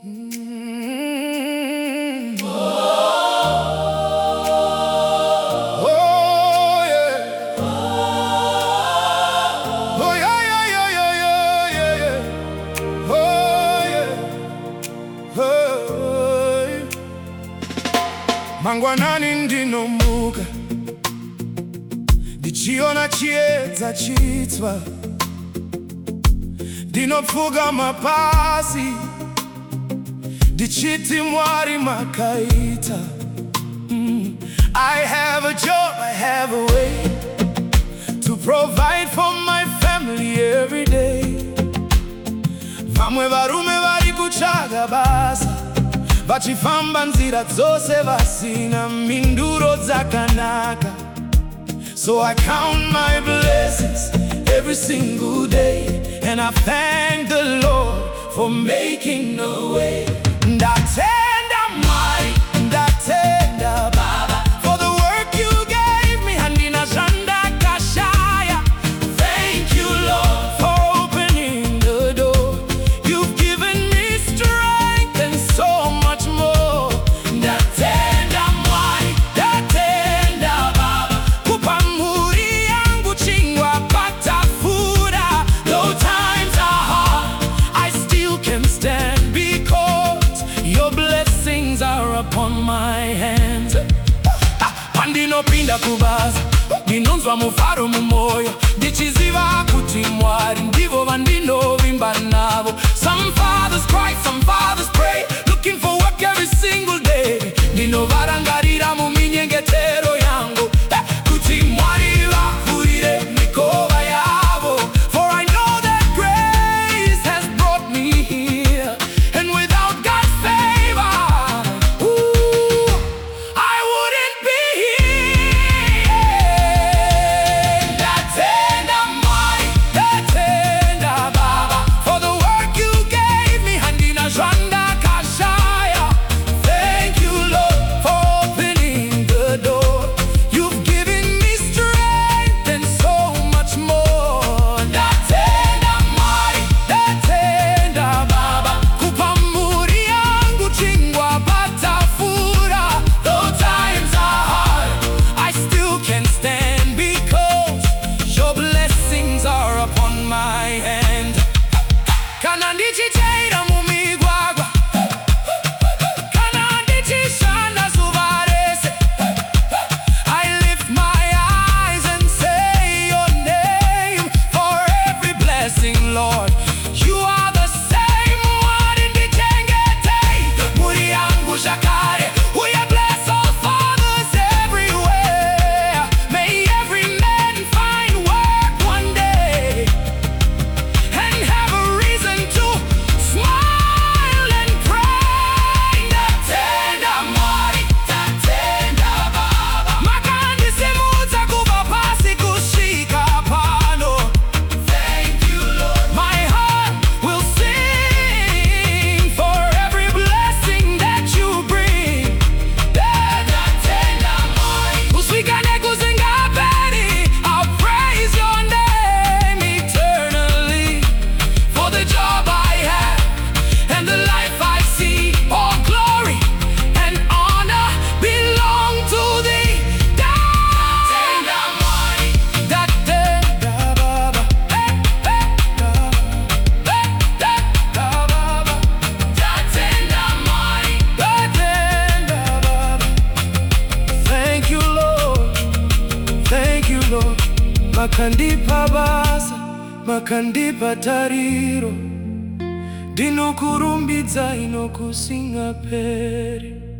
Mangwanani ndinomuka ndichiona chiedza chitsva, ndinopfuga mapazi ndichiti Mwari makaita. I have a job, I have a way to provide for my family every day. Vamwe varume vari kutsvaga basa, vachifamba nzira dzose vasina minduro dzakanaka. So I count my blessings every single day, and I thank the Lord for making a way. Ndatenda Mwari, ndatenda Baba, for the work you gave me, handina zanda kashaya. Thank you, Lord, for opening the door. You've given me strength and so much more. Ndatenda Mwari, ndatenda Baba, kupa muri yangu chingwa pata fuda. Though times are hard, I still can stand because your blessings are upon my hands. Pandinopinda kubaza, ndinonzwa mufaro mumoyo, ndichiziva kuti Mwari ndivo vandinovimba navo. Some fathers cry, some fathers pray, looking for work every single day. Ndinovarangarira muminyengetero yangu, kuti Mwari vavhurire mikova yavo. For I know that grace has brought me here, and without God's favor, I wouldn't be here. Ndatenda Mwari, ndatenda Baba, for the work you gave me, handina zanda kashaya. Thank you, Lord, for opening the door. You've given me strength and so much more. Ndatenda Mwari, ndatenda Baba, kupa muri yangu chingwa pata fura. Though times are hard, I still can stand because your blessings are upon my hand. Kana ndichichaira mumigwagwa, kana ndichishanda zuva rese, I lift my eyes and say your name for every blessing, Lord. You are the same one in the Jengete, muri yangu shakare. We bless all fathers everywhere. May every man find work one day and have a reason to smile and pray. Ndatenda Mwari, ndatenda Baba, makandisimudza kubva pasi kusvika pano. Thank you, Lord. My heart will sing for every blessing that you bring. Ndatenda Mwari, kusvika nekusingaperi, I'll praise your name eternally. For the job I have and the life I see, all glory and honor belong to thee. Ndatenda Mwari, ndatenda Baba, ndatenda Baba, ndatenda Mwari, ndatenda Baba. Thank you, Lord, thank you, Lord. Makandipa basa, makandipa tariro, ndinokurumbidza inokusingaperi.